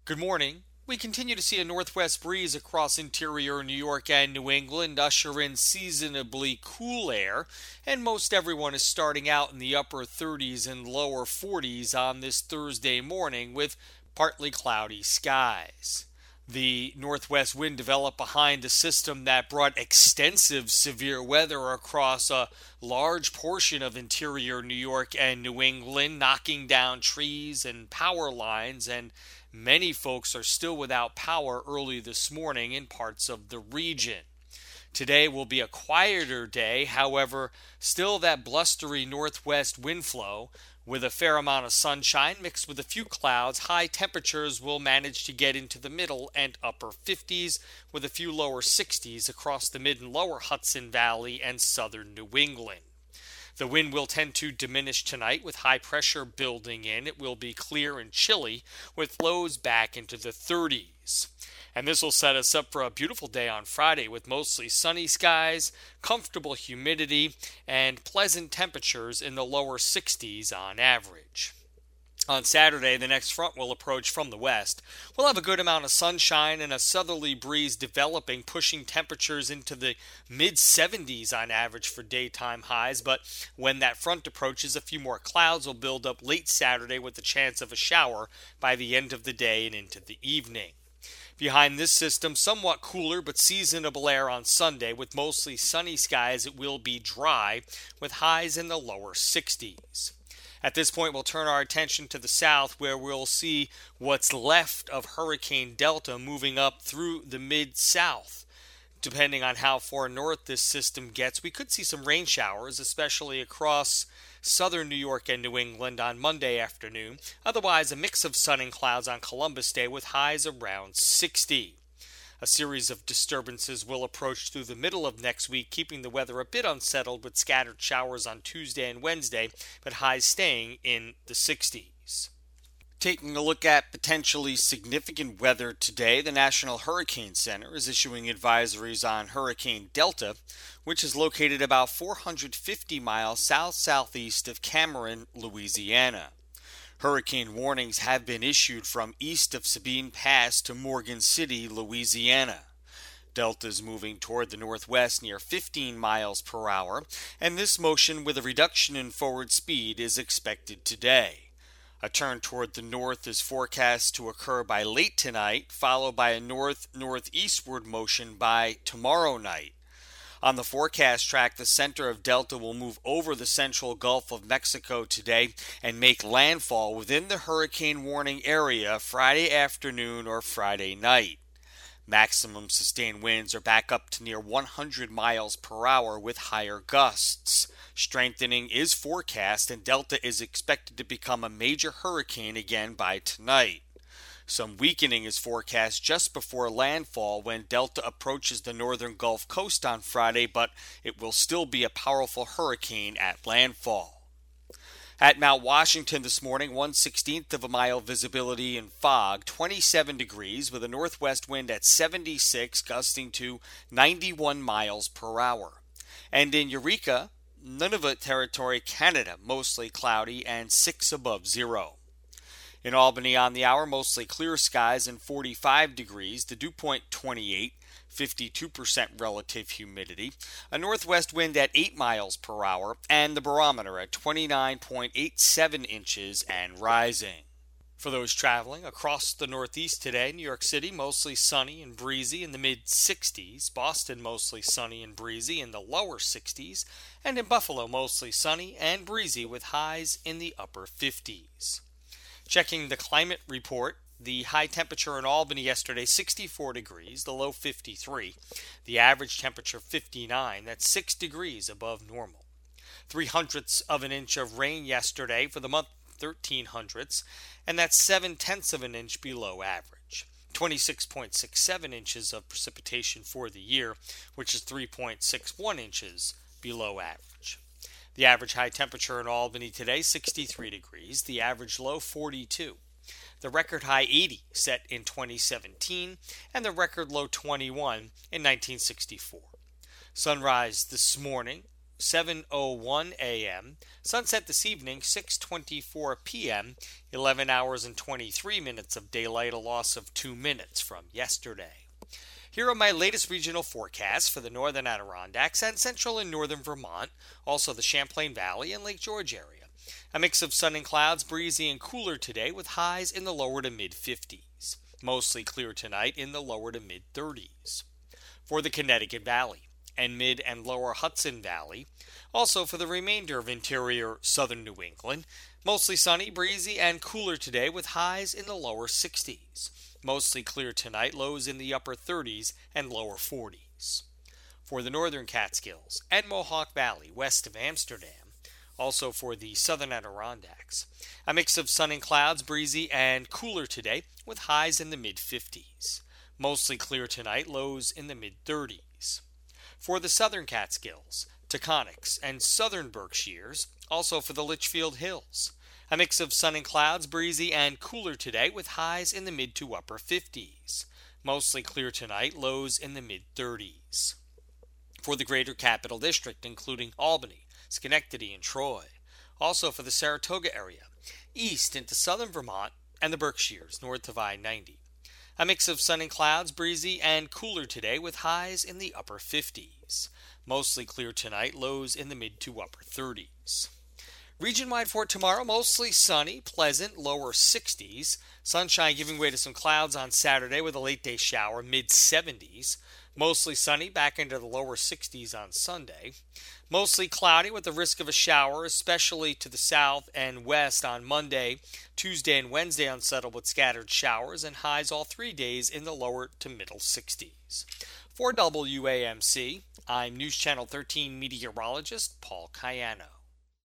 Good morning. We continue to see a northwest breeze across interior New York and New England usher in seasonably cool air, and most everyone is starting out in the upper 30s and lower 40s on this Thursday morning with partly cloudy skies. The northwest wind developed behind a system that brought extensive severe weather across a large portion of interior New York and New England, knocking down trees and power lines, and many folks are still without power early this morning in parts of the region. Today will be a quieter day, however, still that blustery northwest wind flow with a fair amount of sunshine mixed with a few clouds. High temperatures will manage to get into the middle and upper 50s with a few lower 60s across the mid and lower Hudson Valley and southern New England. The wind will tend to diminish tonight with high pressure building in. It will be clear and chilly with lows back into the 30s. And this will set us up for a beautiful day on Friday with mostly sunny skies, comfortable humidity, and pleasant temperatures in the lower 60s on average. On Saturday, the next front will approach from the west. We'll have a good amount of sunshine and a southerly breeze developing, pushing temperatures into the mid-70s on average for daytime highs. But when that front approaches, a few more clouds will build up late Saturday with the chance of a shower by the end of the day and into the evening. Behind this system, somewhat cooler but seasonable air on Sunday with mostly sunny skies. It will be dry with highs in the lower 60s. At this point, we'll turn our attention to the south where we'll see what's left of Hurricane Delta moving up through the mid-south. Depending on how far north this system gets, we could see some rain showers, especially across southern New York and New England on Monday afternoon. Otherwise, a mix of sun and clouds on Columbus Day with highs around 60. A series of disturbances will approach through the middle of next week, keeping the weather a bit unsettled with scattered showers on Tuesday and Wednesday, but highs staying in the 60s. Taking a look at potentially significant weather today, the National Hurricane Center is issuing advisories on Hurricane Delta, which is located about 450 miles south-southeast of Cameron, Louisiana. Hurricane warnings have been issued from east of Sabine Pass to Morgan City, Louisiana. Delta is moving toward the northwest near 15 miles per hour, and this motion with a reduction in forward speed is expected today. A turn toward the north is forecast to occur by late tonight, followed by a north-northeastward motion by tomorrow night. On the forecast track, the center of Delta will move over the central Gulf of Mexico today and make landfall within the hurricane warning area Friday afternoon or Friday night. Maximum sustained winds are back up to near 100 miles per hour with higher gusts. Strengthening is forecast, and Delta is expected to become a major hurricane again by tonight. Some weakening is forecast just before landfall when Delta approaches the northern Gulf Coast on Friday, but it will still be a powerful hurricane at landfall. At Mount Washington this morning, 1/16 of a mile visibility in fog, 27 degrees with a northwest wind at 76, gusting to 91 miles per hour. And in Eureka, Nunavut Territory, Canada, mostly cloudy and 6 above zero. In Albany on the hour, mostly clear skies and 45 degrees, the dew point 28, 52% relative humidity, a northwest wind at 8 miles per hour, and the barometer at 29.87 inches and rising. For those traveling across the Northeast today, New York City mostly sunny and breezy in the mid-60s, Boston mostly sunny and breezy in the lower 60s, and in Buffalo mostly sunny and breezy with highs in the upper 50s. Checking the climate report, the high temperature in Albany yesterday, 64 degrees, the low 53. The average temperature 59, that's 6 degrees above normal. 0.03 of an inch of rain yesterday for the month 0.13, and that's 0.7 of an inch below average. 26.67 inches of precipitation for the year, which is 3.61 inches below average. The average high temperature in Albany today, 63 degrees. The average low, 42. The record high, 80, set in 2017, and the record low, 21, in 1964. Sunrise this morning, 7:01 a.m. Sunset this evening, 6:24 p.m., 11 hours and 23 minutes of daylight, a loss of 2 minutes from yesterday. Here are my latest regional forecasts for the northern Adirondacks and central and northern Vermont, also the Champlain Valley and Lake George area. A mix of sun and clouds, breezy and cooler today with highs in the lower to mid-50s. Mostly clear tonight in the lower to mid-30s. For the Connecticut Valley and mid and lower Hudson Valley, also for the remainder of interior southern New England, mostly sunny, breezy, and cooler today with highs in the lower 60s. Mostly clear tonight, lows in the upper 30s and lower 40s. For the northern Catskills and Mohawk Valley west of Amsterdam, also for the southern Adirondacks, a mix of sun and clouds, breezy and cooler today with highs in the mid-50s. Mostly clear tonight, lows in the mid-30s. For the southern Catskills, Taconics, and southern Berkshires, also for the Litchfield Hills, a mix of sun and clouds, breezy and cooler today with highs in the mid to upper 50s. Mostly clear tonight, lows in the mid-30s. For the greater Capital District, including Albany, Schenectady, and Troy, also for the Saratoga area, east into southern Vermont and the Berkshires, north of I-90. A mix of sun and clouds, breezy and cooler today with highs in the upper 50s. Mostly clear tonight, lows in the mid to upper 30s. Region-wide for tomorrow, mostly sunny, pleasant, lower 60s. Sunshine giving way to some clouds on Saturday with a late-day shower, mid-70s. Mostly sunny, back into the lower 60s on Sunday. Mostly cloudy with the risk of a shower, especially to the south and west on Monday, Tuesday, and Wednesday unsettled with scattered showers and highs all 3 days in the lower to middle 60s. For WAMC, I'm News Channel 13 meteorologist Paul Cayano.